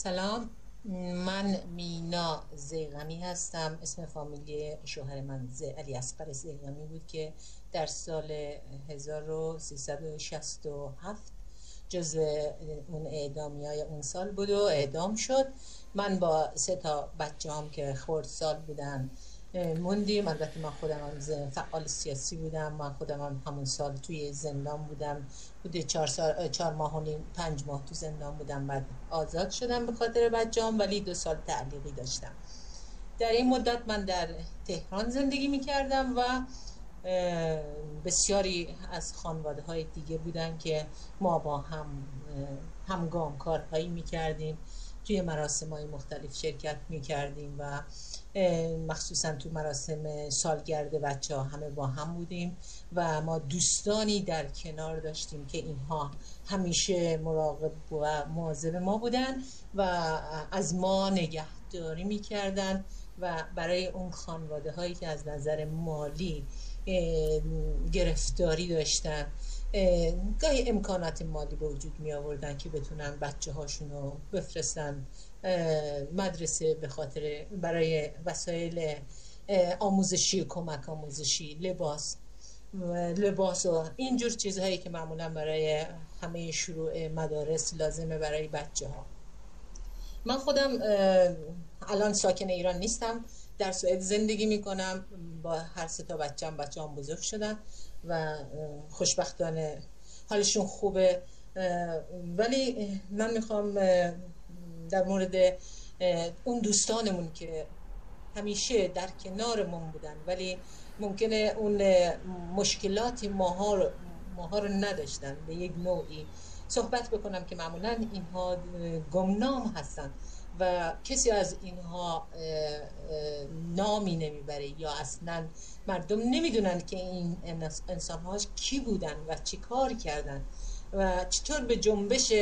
سلام، من مینا زیغمی هستم. اسم فامیلی شوهر من علی اصغر زیغمی بود که در سال 1367 جز اون اعدامیای اون سال بود و اعدام شد. من با 3 بچه هم که خردسال بودن موندیم. البته من خودم هم فعال سیاسی بودم. من خودم هم همون سال توی زندان بودم. بوده 4 ماه و نیم 5 ماه تو زندان بودم. بعد آزاد شدم به خاطر بچه‌ام، ولی 2 سال تعلیقی داشتم. در این مدت من در تهران زندگی می‌کردم و بسیاری از خانواده های دیگه بودن که ما با همگام کارهایی می‌کردیم، توی مراسم های مختلف شرکت می‌کردیم و مخصوصا تو مراسم سالگرد بچه ها همه با هم بودیم و ما دوستانی در کنار داشتیم که اینها همیشه مراقب و مواظب ما بودن و از ما نگهداری میکردن و برای اون خانواده هایی که از نظر مالی گرفتاری داشتن گاهی امکانات مالی به وجود می آوردن که بتونن بچه هاشونو بفرستن مدرسه به خاطر برای وسایل آموزشی، کمک آموزشی، لباس و اینجور چیزهایی که معمولا برای همه شروع مدارس لازمه برای بچه ها. من خودم الان ساکن ایران نیستم، در سوئد زندگی میکنم. با هر 3 بچه‌ام بزرگ شدن و خوشبختانه حالشون خوبه. ولی من میخوام در مورد اون دوستانمون که همیشه در کنارمون بودن ولی ممکنه اون مشکلاتی ماها رو نداشتن، به یک نوعی صحبت بکنم که معمولا اینها گمنام هستن و کسی از اینها نامی نمیبره یا اصلا مردم نمیدونن که این انسان‌ها کی بودن و چی کار کردن و چطور به جنبش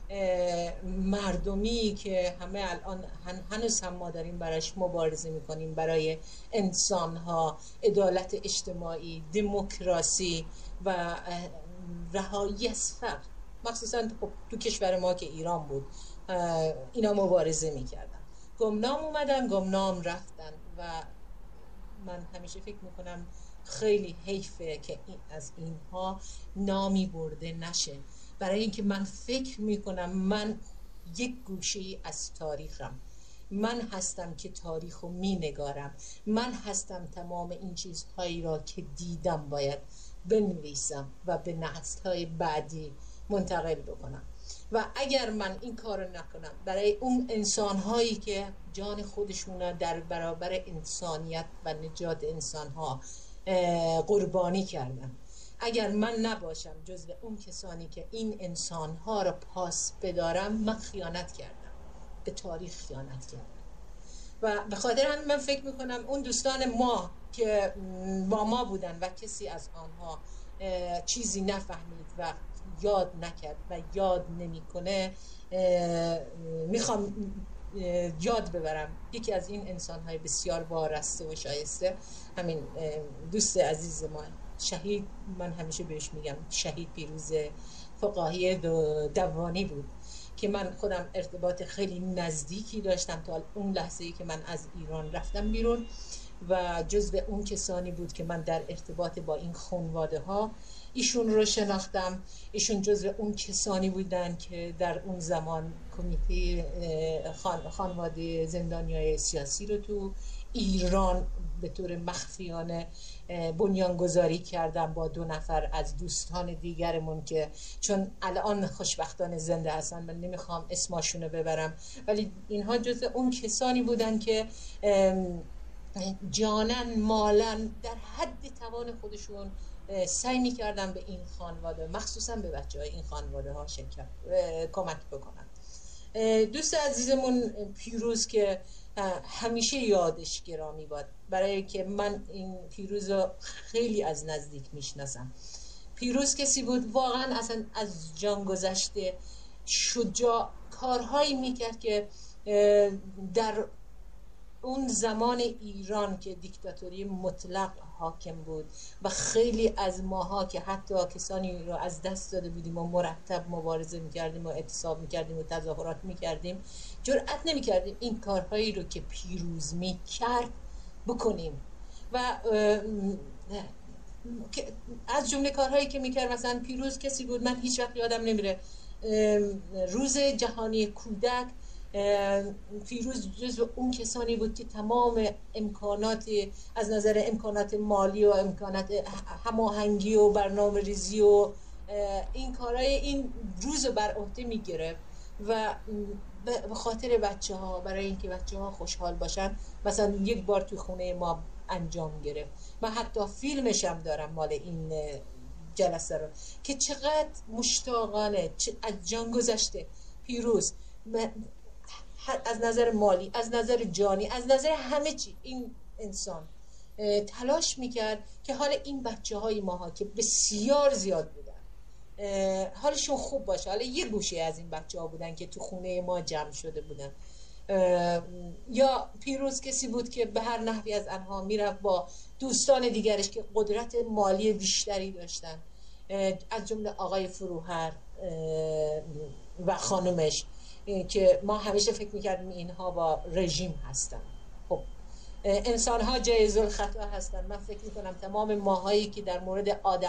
مردمی که همه الان هنوز هم ما داریم براش مبارزه میکنیم، برای انسان‌ها، عدالت اجتماعی، دموکراسی و رهایی از فقر، مخصوصا تو کشور ما که ایران بود اینا مبارزه میکردن. گمنام اومدن، گمنام رفتن و من همیشه فکر میکنم خیلی حیفه که از اینها نامی برده نشه، برای اینکه من فکر میکنم من یک گوشه‌ای از تاریخم. من هستم که تاریخ رو می نگارم. من هستم تمام این چیزهایی را که دیدم باید بنویسم و به نسل‌های بعدی منتقل بکنم. و اگر من این کار نکنم برای اون انسان‌هایی که جان خودشون در برابر انسانیت و نجات انسان‌ها قربانی کردن، اگر من نباشم جزو اون کسانی که این انسان‌ها را پاس بدارم، من خیانت کردم، به تاریخ خیانت کردم. و به خاطر همین من فکر میکنم اون دوستان ما که با ما بودن و کسی از آنها چیزی نفهمید و یاد نکرد و یاد نمیکنه، میخوام یاد ببرم یکی از این انسان‌های بسیار وارسته و شایسته، همین دوست عزیز ما شهید، من همیشه بهش میگم شهید پیروز فقاهی دوانی بود که من خودم ارتباط خیلی نزدیکی داشتم تا اون لحظه‌ای که من از ایران رفتم بیرون و جزو اون کسانی بود که من در ارتباط با این خانواده ها ایشون رو شناختم. ایشون جزو اون کسانی بودن که در اون زمان کمیته خانواده زندانیای سیاسی رو تو ایران به طور مخفیانه بنیانگذاری کردن با 2 نفر از دوستان دیگرمون که چون الان خوشبختانه زنده هستن، من نمیخوام اسماشونو ببرم، ولی اینها جزو اون کسانی بودن که جانن مالن در حد توان خودشون سعی میکردن به این خانواده، مخصوصا به بچه های این خانواده ها کمک بکنن. دوست عزیزمون پیروز که همیشه یادش گرامی باد، برای که من این پیروز رو خیلی از نزدیک میشناسم. پیروز کسی بود واقعا اصلا از جان گذشته، شجاع، کارهایی میکرد که در اون زمان ایران که دیکتاتوری مطلق حاکم بود و خیلی از ماها که حتی کسانی رو از دست داده بودیم و مرتب مبارزه میکردیم و اعتصاب میکردیم و تظاهرات میکردیم، جرئت نمیکردیم این کارهایی رو که پیروز میکرد بکنیم. و از جمله کارهایی که میکرد، مثلا پیروز کسی بود من هیچ وقت یادم نمیره، روز جهانی کودک، پیروز جزو اون کسانی بود که تمام امکانات از نظر امکانات مالی و امکانات هماهنگی و برنامه ریزی و این کارهای این روز رو بر عهده میگرفت و به خاطر بچه ها، برای اینکه بچه ها خوشحال باشن، مثلا یک بار توی خونه ما انجام گرفت. من حتی فیلمش هم دارم مال این جلسه رو که چقدر مشتاقانه از جان گذشته پیروز از نظر مالی، از نظر جانی، از نظر همه چی این انسان تلاش میکرد که حال این بچه های ماها که بسیار زیاد بودن حالشون خوب باشه. حالا یه گوشه از این بچه ها بودن که تو خونه ما جمع شده بودن. یا پیروز کسی بود که به هر نحوی از آنها میرفت با دوستان دیگرش که قدرت مالی بیشتری داشتن، از جمله آقای فروهر و خانمش، که ما همیشه فکر میکردیم اینها با رژیم هستن. خب انسان ها جایز الخطا هستن. من فکر میکنم تمام ماهایی که در مورد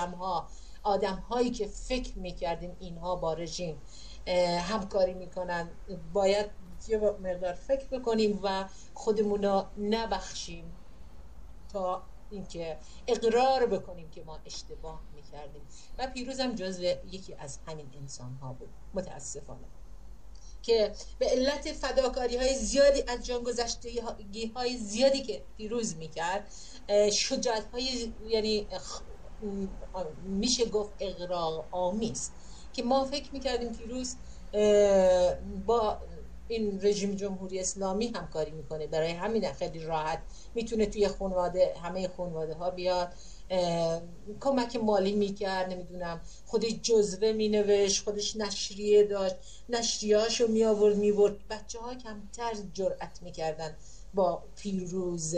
آدم هایی که فکر میکردیم اینها با رژیم همکاری میکنن، باید یه مقدار فکر بکنیم و خودمون رو نبخشیم تا اینکه اقرار بکنیم که ما اشتباه میکردیم. و پیروز هم جزو یکی از همین انسان ها بود، متاسفانه، که به علت فداکاری های زیادی از جانگذشتگی های زیادی که پیروز میکرد، شجاعت های یعنی میشه گفت اغراق آمیز، که ما فکر میکردیم پیروز با این رژیم جمهوری اسلامی همکاری میکنه، برای همین خیلی راحت میتونه توی خانواده، همه خانواده ها بیاد، کمک مالی میکرد، نمیدونم خودش جزوه مینوشت، خودش نشریه داشت، نشریهاشو میبرد. بچه ها کمتر جرأت میکردن با پیروز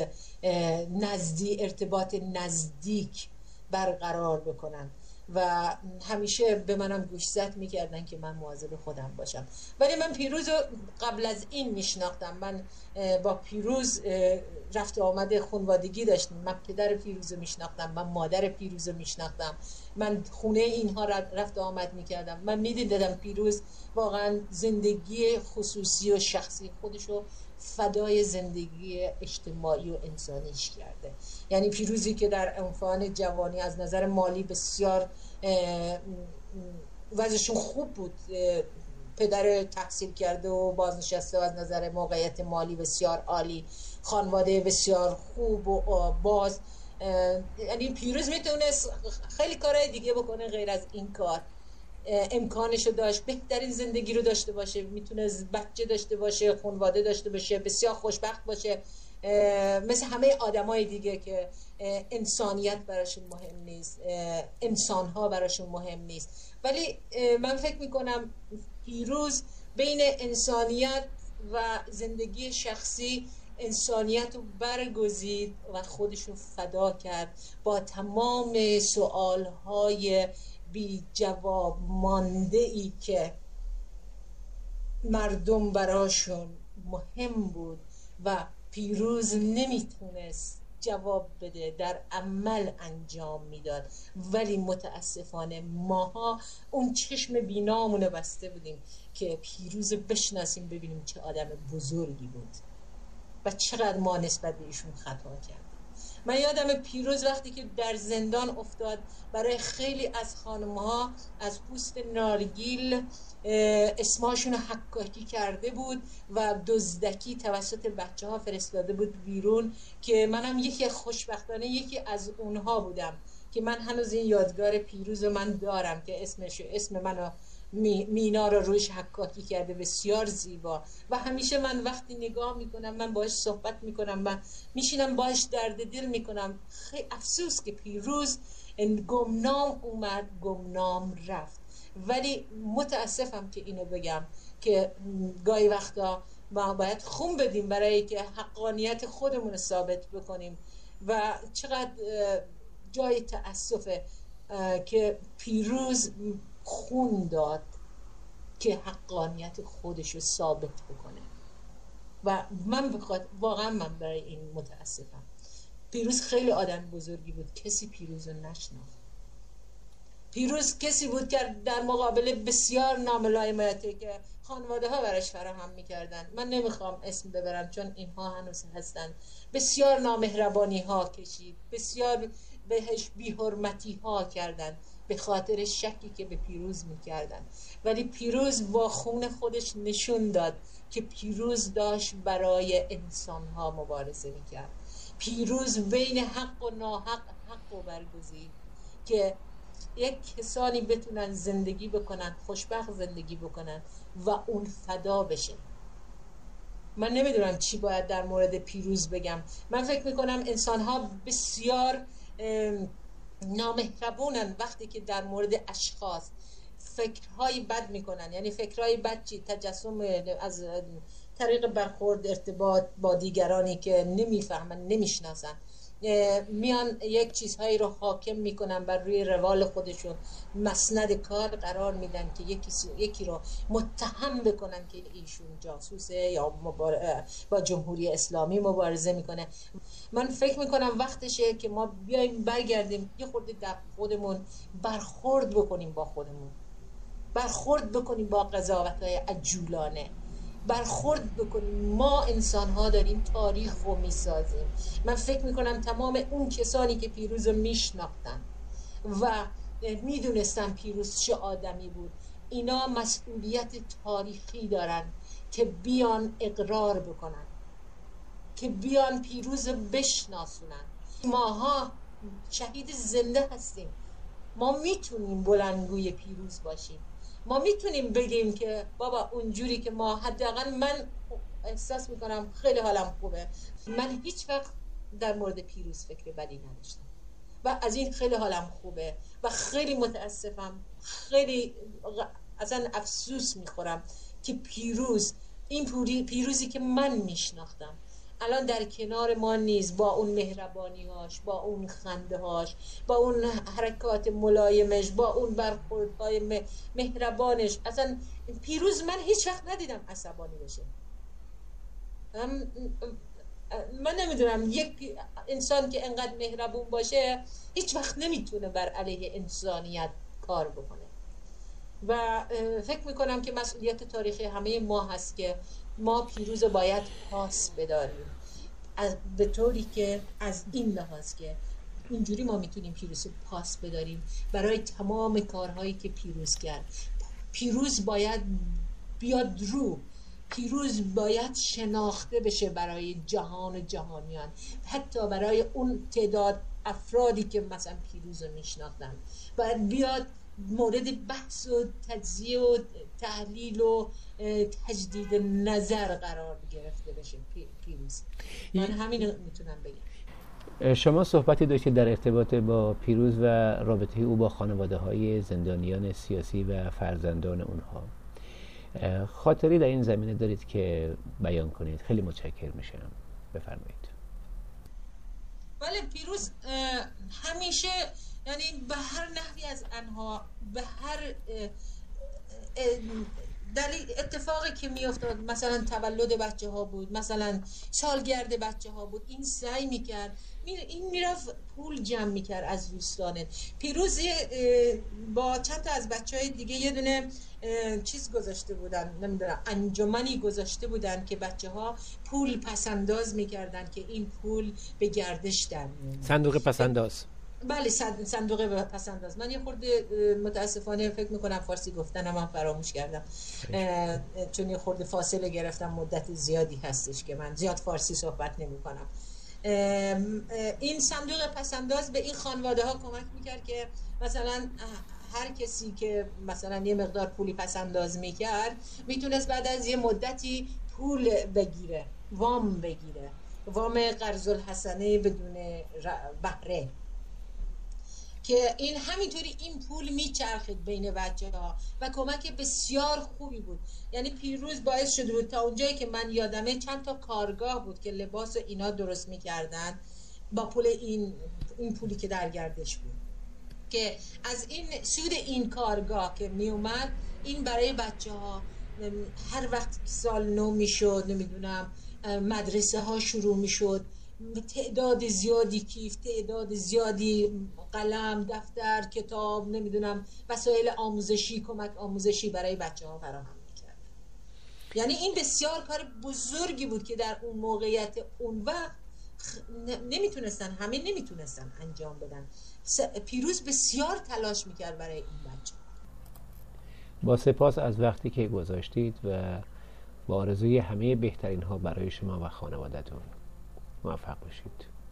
ارتباط نزدیک برقرار بکنن و همیشه به منم گوشزد میکردن که من مواظب خودم باشم. ولی من پیروز رو قبل از این میشناختم. من با پیروز رفت و آمد خانوادگی داشتم. من پدر پیروز رو میشناختم، من مادر پیروز رو میشناختم، من خونه اینها رفت و آمد میکردم. من میدیدم پیروز واقعا زندگی خصوصی و شخصی خودشو فدای زندگی اجتماعی و انسانیش کرده. یعنی پیروزی که در عنفوان جوانی از نظر مالی بسیار وضعشون خوب بود، پدر تحصیل کرده و بازنشسته و از نظر موقعیت مالی بسیار عالی، خانواده بسیار خوب و باز، یعنی پیروز میتونست خیلی کارهای دیگه بکنه غیر از این کار. امکانشو داشت بهترین زندگی رو داشته باشه، میتونه بچه داشته باشه، خانواده داشته باشه، بسیار خوشبخت باشه، مثل همه آدمای دیگه که انسانیت براشون مهم نیست، انسانها براشون مهم نیست. ولی من فکر میکنم پیروز بین انسانیت و زندگی شخصی انسانیت رو برگزید و خودشو فدا کرد با تمام سوالهای بی جواب مانده ای که مردم براشون مهم بود و پیروز نمیتونست جواب بده، در عمل انجام میداد. ولی متاسفانه ماها اون چشم بینامونو بسته بودیم که پیروز بشناسیم، ببینیم چه آدم بزرگی بود و چقدر ما نسبت به ایشون خطا کردیم. من یادم پیروز وقتی که در زندان افتاد، برای خیلی از خانم‌ها از پوست نارگیل اسماشون حکاکی کرده بود و دزدکی توسط بچه ها فرستاده بود بیرون، که منم یکی خوشبختانه یکی از اونها بودم که من هنوز این یادگار پیروز رو من دارم که اسم منو مینا رو روش حکاکی کرده، بسیار زیبا. و همیشه من وقتی نگاه میکنم، من باهاش صحبت میکنم، من میشینم باهاش درد دل میکنم. خیلی افسوس که پیروز گمنام اومد، گمنام رفت. ولی متاسفم که اینو بگم که گاهی وقتا ما باید خون بدیم برای که حقانیت خودمون رو ثابت بکنیم. و چقدر جای تأسفه که پیروز خون داد که حقانیت خودش رو ثابت بکنه. و من واقعا من برای این متاسفم. پیروز خیلی آدم بزرگی بود، کسی پیروز رو نشناخت. پیروز کسی بود که در مقابل بسیار ناملایماتی که خانواده ها براش فراهم میکردن، من نمیخوام اسم ببرم چون اینها هنوز هستن، بسیار نامهربانی ها کشید، بسیار بهش بی‌حرمتی ها کردن به خاطر شکی که به پیروز میکردن. ولی پیروز با خون خودش نشون داد که پیروز داشت برای انسان ها مبارزه میکرد. پیروز بین حق و ناحق حق و برگزید که یک کسانی بتونن زندگی بکنن، خوشبخت زندگی بکنن و اون فدا بشه. من نمیدونم چی باید در مورد پیروز بگم. من فکر میکنم انسان ها بسیار نامهربونن وقتی که در مورد اشخاص فکرهای بد میکنن. یعنی فکرهای بد چی؟ تجسم از طریق برخورد، ارتباط با دیگرانی که نمیفهمن، نمیشناسن، میان یک چیزهایی رو حاکم میکنن بر روی روال خودشون، مسند کار قرار میدن که یکی رو متهم بکنن که ایشون جاسوسه یا با جمهوری اسلامی مبارزه میکنه. من فکر میکنم وقتشه که ما بیایم برگردیم یه خورده در خودمون برخورد بکنیم، با خودمون برخورد بکنیم، با قضاوت‌های عجولانه برخورد بکنیم. ما انسان ها داریم تاریخ رو میسازیم. من فکر میکنم تمام اون کسانی که پیروز رو میشناختن و میدونستن پیروز چه آدمی بود، اینا مسئولیت تاریخی دارن که بیان اقرار بکنن، که بیان پیروز رو بشناسونن. ماها شهید زنده هستیم، ما میتونیم بلندگوی پیروز باشیم. ما میتونیم بگیم که بابا اونجوری که ما، حداقل من احساس میکنم خیلی حالم خوبه، من هیچ وقت در مورد پیروز فکر بدی نداشتم و از این خیلی حالم خوبه و خیلی متاسفم، خیلی اصلا افسوس میخورم که این پیروزی که من میشناختم الان در کنار ما نیست، با اون مهربانی‌هاش، با اون خنده‌هاش، با اون حرکات ملایمش، با اون برخوردهای مهربانش. اصلا پیروز من هیچ وقت ندیدم عصبانی بشه. من نمیدونم، یک انسان که انقدر مهربون باشه هیچ وقت نمیتونه بر علیه انسانیت کار بکنه. و فکر میکنم که مسئولیت تاریخی همه ما هست که ما پیروز باید پاس بداریم، به طوری که از این لحاظ که اینجوری ما میتونیم پیروز پاس بداریم برای تمام کارهایی که پیروز کرد. پیروز باید بیاد رو، پیروز باید شناخته بشه برای جهان و جهانیان، حتی برای اون تعداد افرادی که مثلا پیروز رو میشناختن. باید بیاد مورد بحث و تجزیه و تحلیل و تجدید نظر قرار گرفته بشه پیروز. من همین میتونم بگم. شما صحبتی داشتید در ارتباط با پیروز و رابطه او با خانواده های زندانیان سیاسی و فرزندان اونها. خاطری در این زمینه دارید که بیان کنید؟ خیلی متشکر میشم. بفرمایید. بله، پیروز همیشه، یعنی به هر نحوی از آنها، به هر دلیل اتفاقی که میافتاد، مثلا تولد بچه ها بود، مثلا سالگرد بچه ها بود، این سعی میکرد، این میرفت پول جمع میکرد از دوستانه. پیروز با چند تا از بچه های دیگه یه دونه چیز گذاشته بودن، نمیدونم انجمنی گذاشته بودن که بچه ها پول پسنداز میکردن که این پول به گردش در میومد. صندوق پسنداز. بله، صندوق پسنداز. من یه خورده متاسفانه فکر میکنم فارسی گفتنم هم فراموش کردم، چون یه خورده فاصله گرفتم، مدت زیادی هستش که من زیاد فارسی صحبت نمی کنم. این صندوق پسنداز به این خانواده ها کمک میکرد که مثلا هر کسی که مثلا یه مقدار پولی پسنداز میکرد میتونست بعد از یه مدتی پول بگیره، وام بگیره، وام قرض الحسنه بدون بهره. که این همینطوری این پول میچرخید بین بچه‌ها و کمک بسیار خوبی بود. یعنی پیروز باعث شده بود تا اونجایی که من یادمه چند تا کارگاه بود که لباس و اینا درست میکردن با پول این پولی که در گردش بود، که از این سود این کارگاه که می اومد این برای بچه‌ها هر وقت سال نو میشد، نمیدونم مدرسه ها شروع میشد، تعداد زیادی کیف، تعداد زیادی قلم، دفتر، کتاب، نمیدونم وسایل آموزشی، کمک آموزشی برای بچه‌ها فراهم میکرد. یعنی این بسیار کار بزرگی بود که در اون موقعیت اون وقت نمیتونستن انجام بدن. پیروز بسیار تلاش میکرد برای این بچه. با سپاس از وقتی که گذاشتید و با آرزوی همه بهترین ها برای شما و خانواده‌تون. موفق باشید.